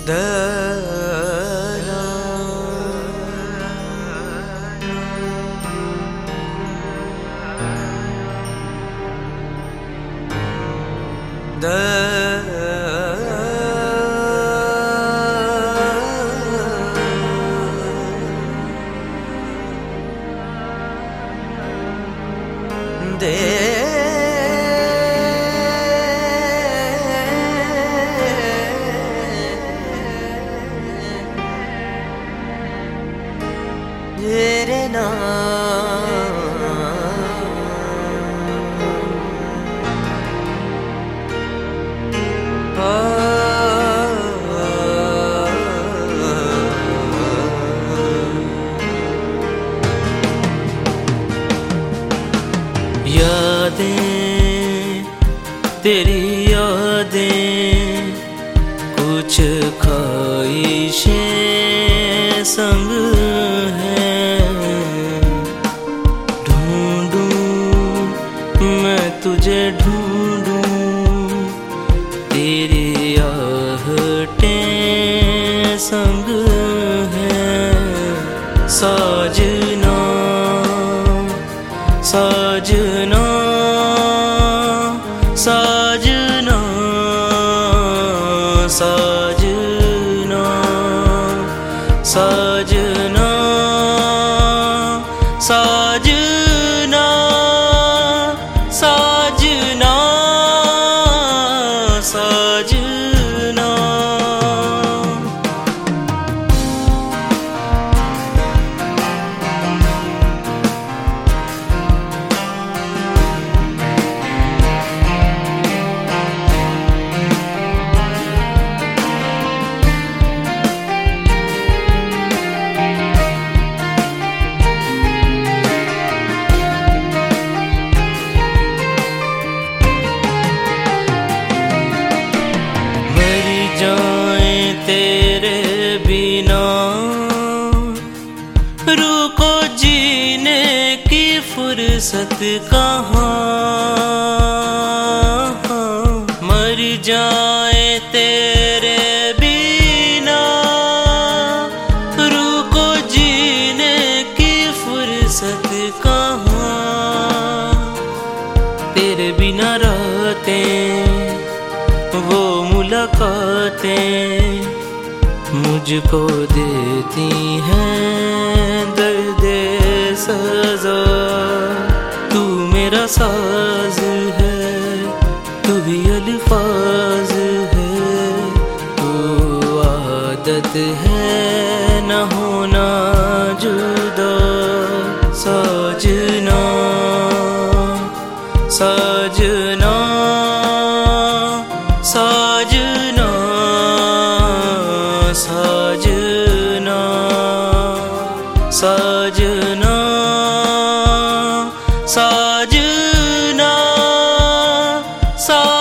यादें तेरी यादें कुछ ख्वाहिशें संग हैं। ढूंढूं मैं तुझे ढूंढूं तेरी आहटें संग हैं। साजना साजना साजना साजना साजना साजना साजना साजना। तेरे बिना रुको जीने की फुर्सत कहाँ। मर जाए तेरे बिना रुको जीने की फुर्सत कहाँ। तेरे बिना रातें वो मुलाकातें मुझको देती हैं दर्द सजा। तू मेरा साज है तू ही अल्फाज है। तू आदत है न होना जुदा। साजना साजना साजना साजना साजना साजना साजना।